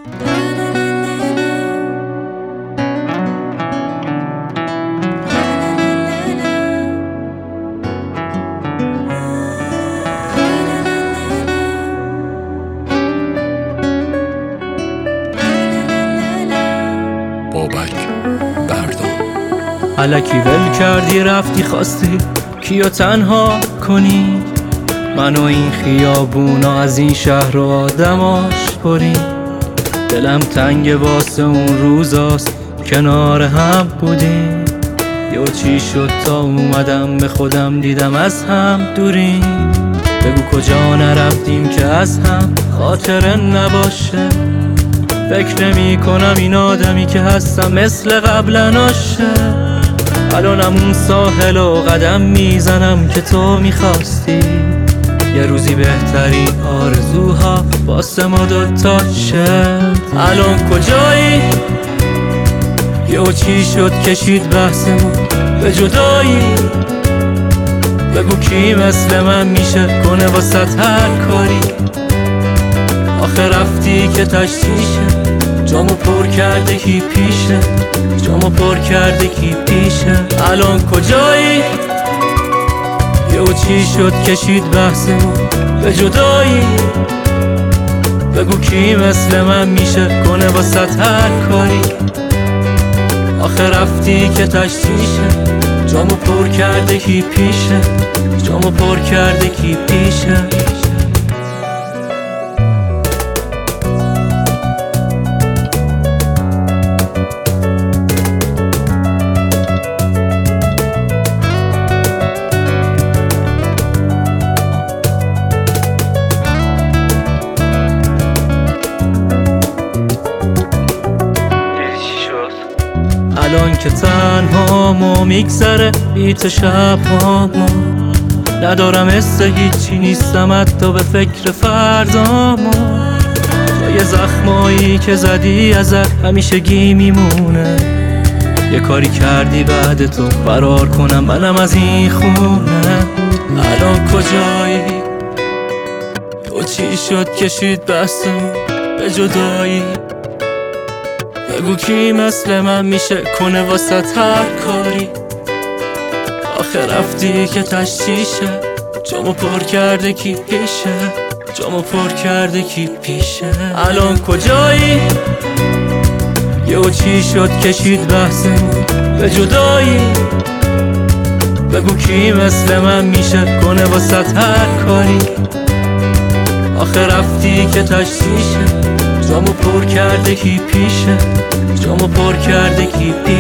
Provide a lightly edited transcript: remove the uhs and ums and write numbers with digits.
بابک بردار. الکی ول کردی رفتی خواستی کیو تنها کنی، منو این خیابونا از این شهر و آدماش پری. دلم تنگ واسه اون روزاست کنار هم بودیم، یا چی شد تا اومدم به خودم دیدم از هم دوریم. بگو کجا نرفتیم که از هم خاطره نباشه، فکر نمی کنم این آدمی که هستم مثل قبلا ناشه. الانم اون ساحل و قدم میزنم که تو میخواستی، یه روزی بهترین آرزوها واسه ما دوتا شد. الان کجایی؟ یهو چی شد کشید بحثمون به جدایی؟ بگو کی مثل من میشه کنه واسه هر کاری؟ آخه رفتی که تشتیشه، جامو پر کرده کی پیشه، جامو پر کرده کی پیشه. الان کجایی؟ یهو چی شد کشید بحثمون به جدایی؟ بگو کی مثل من میشه کنه واسه هر کاری؟ آخه رفتی که تشتیشه، جامو پر کرده کی پیشه، جامو پر کرده کی پیشه. الان که تنهامو میگذره بیت شبهامو، ندارم حس هیچی نیستم حتی به فکر فردامو. جای زخمایی که زدی ازت همیشگی میمونه، یه کاری کردی بعد تو فرار کنم منم از این خونه. الان کجایی؟ تو چی شد کشید بحثمون به جدایی؟ بگو کی مثل من میشه کنه واسه هر کاری؟ آخه رفتی که تشتیشه، جامو پر کرده کی پیشه، جامو پر کرده کی پیشه. الان کجایی؟ یهو چی شد کشید بحثمون به جدایی؟ بگو کی مثل من میشه کنه واسه هر کاری؟ آخه رفتی که تشتیشه، جامو پر کرده کی پیشه، جامو پر کرده کی پیشه.